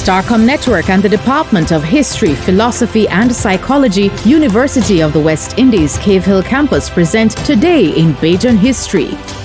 Starcom Network and the Department of History, Philosophy and Psychology, University of the West Indies, Cave Hill Campus present Today in Bajan History.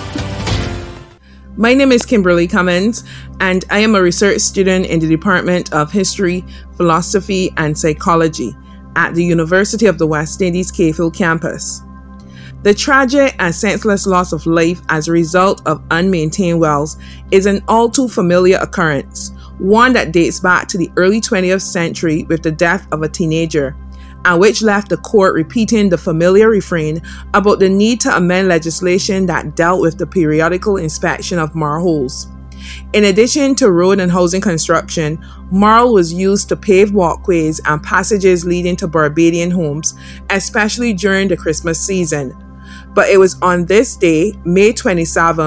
My name is Kimberly Cummins, and I am a research student in the Department of History, Philosophy and Psychology at the University of the West Indies, Cave Hill Campus. The tragic and senseless loss of life as a result of unmaintained wells is an all too familiar occurrence, one that dates back to the early 20th century with the death of a teenager, and which left the court repeating the familiar refrain about the need to amend legislation that dealt with the periodical inspection of marl holes. In addition to road and housing construction, marl was used to pave walkways and passages leading to Barbadian homes, especially during the Christmas season. But it was on this day, May 27,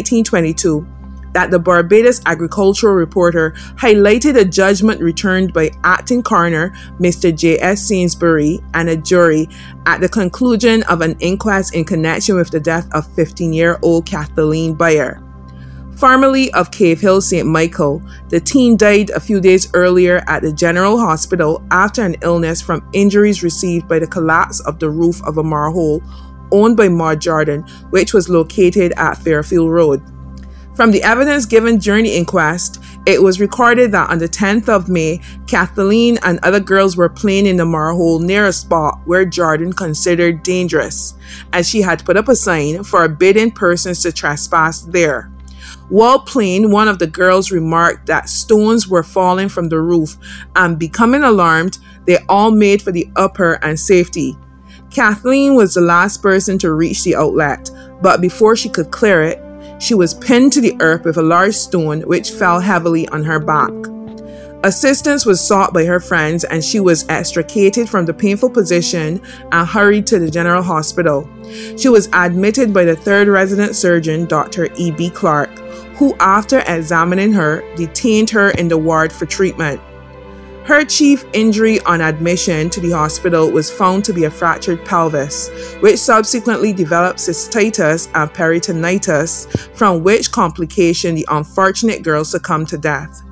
1922, that the Barbados Agricultural Reporter highlighted a judgment returned by acting coroner Mr. J.S. Sainsbury and a jury at the conclusion of an inquest in connection with the death of 15-year-old Kathleen Beyer. Formerly of Cave Hill St. Michael, the teen died a few days earlier at the General Hospital after an illness from injuries received by the collapse of the roof of a marl hole owned by Maud Jordan, which was located at Fairfield Road. From the evidence given during the inquest, it was recorded that on the 10th of May, Kathleen and other girls were playing in the marl hole near a spot where Jordan considered dangerous, as she had put up a sign forbidding persons to trespass there. While playing, one of the girls remarked that stones were falling from the roof, and becoming alarmed, they all made for the upper and safety. Kathleen was the last person to reach the outlet, but before she could clear it, she was pinned to the earth with a large stone which fell heavily on her back. Assistance was sought by her friends and she was extricated from the painful position and hurried to the General Hospital. She was admitted by the third resident surgeon, Dr. E.B. Clark, who, after examining her, detained her in the ward for treatment. Her chief injury on admission to the hospital was found to be a fractured pelvis, which subsequently developed cystitis and peritonitis, from which complication the unfortunate girl succumbed to death.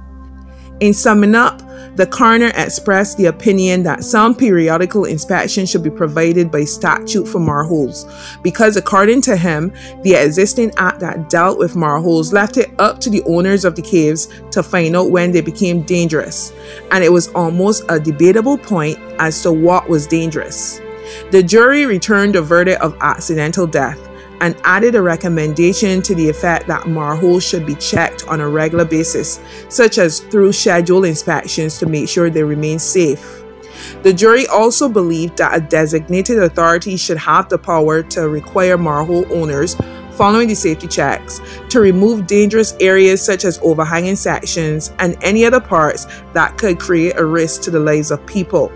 In summing up, the coroner expressed the opinion that some periodical inspection should be provided by statute for marl holes, because according to him, the existing act that dealt with marl holes left it up to the owners of the caves to find out when they became dangerous, and it was almost a debatable point as to what was dangerous. The jury returned a verdict of accidental death and added a recommendation to the effect that marl holes should be checked on a regular basis, such as through scheduled inspections to make sure they remain safe. The jury also believed that a designated authority should have the power to require marl hole owners, following the safety checks, to remove dangerous areas such as overhanging sections and any other parts that could create a risk to the lives of people.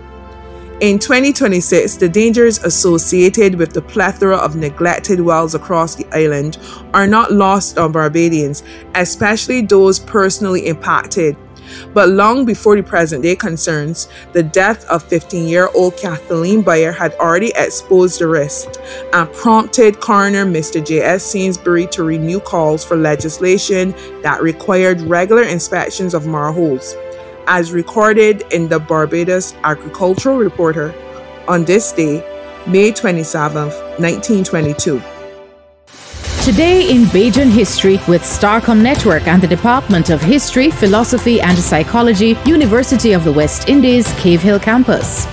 In 2026, the dangers associated with the plethora of neglected wells across the island are not lost on Barbadians, especially those personally impacted. But long before the present-day concerns, the death of 15-year-old Kathleen Beyer had already exposed the risk and prompted coroner Mr. J.S. Sainsbury to renew calls for legislation that required regular inspections of marl holes, as recorded in the Barbados Agricultural Reporter on this day, May 27, 1922. Today in Bajan History with Starcom Network and the Department of History, Philosophy and Psychology, University of the West Indies, Cave Hill Campus.